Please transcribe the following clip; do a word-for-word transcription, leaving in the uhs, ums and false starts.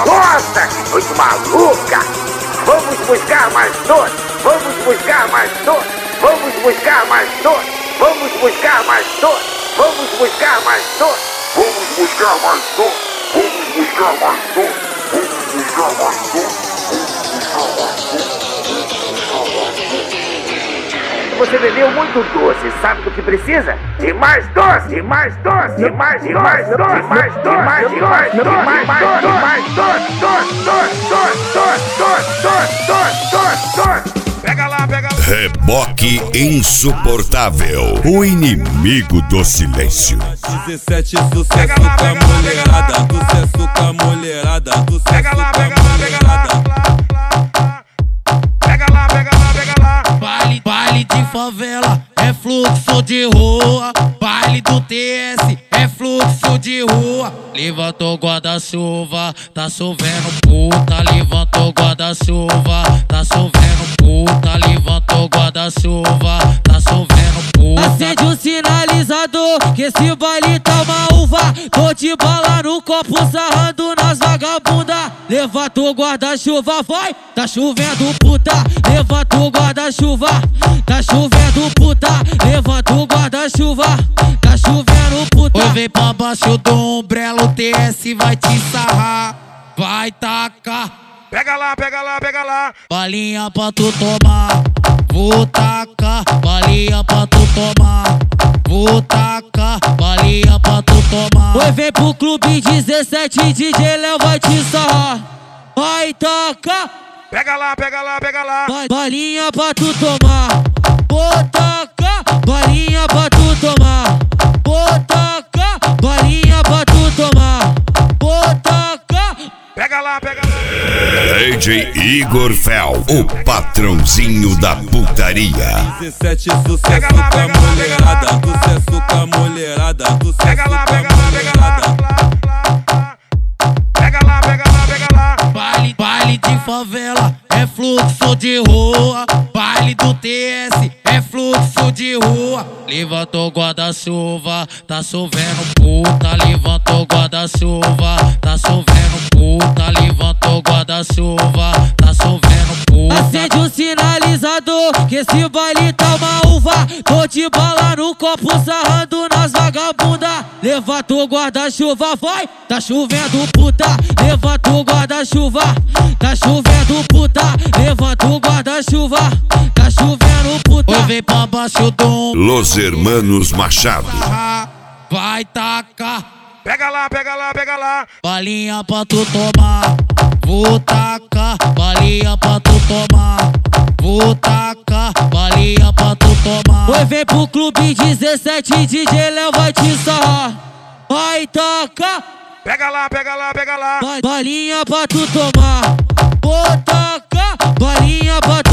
Nossa, que noite maluca! Vamos buscar mais doce, vamos buscar mais doce, vamos buscar mais doce, vamos buscar mais doce, vamos buscar mais doce, vamos buscar mais doce, vamos buscar mais doce, vamos buscar mais doce. Você bebeu muito doce, sabe do que precisa? De mais doce, de mais doce, de mais, de mais doce, de mais doce, mais doce, mais doce, mais doce, doce, doce, doce, doce, doce, doce, doce. Pega lá, pega lá. Reboque insuportável, o inimigo do silêncio. dezessete sucesso com a mulherada, sucesso com a mulherada, sucesso Pega lá, pega lá, pega lá. Pega lá, pega lá, pega lá. Baile, baile de favela, é fluxo de rua. Baile do T S, é fluxo de rua. Levantou guarda-chuva, tá chovendo puta. Levantou guarda-chuva, tá chovendo puta. Levantou guarda-chuva, tá chovendo puta. Acende o sinalizador, que esse baile tá uma uva. Tô de bala no copo, sarrando nas vagabunda. Levantou guarda-chuva, vai, tá chovendo puta. Levantou guarda-chuva, tá chovendo puta. Levantou guarda-chuva, tá chovendo puta. Oi, vem pra baixo do umbrella, o T S vai te sarrar, vai tacar. Pega lá, pega lá, pega lá. Balinha pra tu tomar, vou tacar. Balinha pra tu tomar, vou tacar. Balinha pra tu tomar. Oi, vem pro clube dezessete, D J Léo vai te sarrar, vai tacar. Pega lá, pega lá, pega lá. Balinha pra tu tomar, vou tacar. Balinha pra tu tomar, vou tacar. Balinha pra tu tomar, vou tacar. Pega lá, pega lá. D J Igor Fel, o patrãozinho da putaria. dezessete sucesso com a mulherada, sucesso com a mulherada, sucesso Pega lá, pega lá, pega lá. Pega lá, pega lá, pega lá. Baile, baile de favela, é fluxo de rua. Baile do T S, é fluxo de rua. Levantou guarda-chuva, tá chovendo puta. Levantou guarda-chuva, tá chovendo puta. Levantou guarda-chuva, tá chovendo puta. Acende o sinalizador, que esse baile tá uma uva. Tô de bala no copo, sarrando nas vagabunda. Levantou guarda-chuva, vai, tá chovendo puta. Levantou guarda-chuva, tá chovendo puta. Levantou guarda-chuva, tá chovendo puta. Oi, vem pra baixo do Los Hermanos Machado. vai tacar. Pega lá, pega lá, pega lá. Balinha pra tu tomar, vou tacar. Balinha pra tu tomar, vou tacar. Balinha pra tu tomar. Oi, vem pro clube dezessete, D J Léo vai te sarrar, vai tacar. Pega lá, pega lá, pega lá. Balinha pra tu tomar, vou tacar. Balinha pra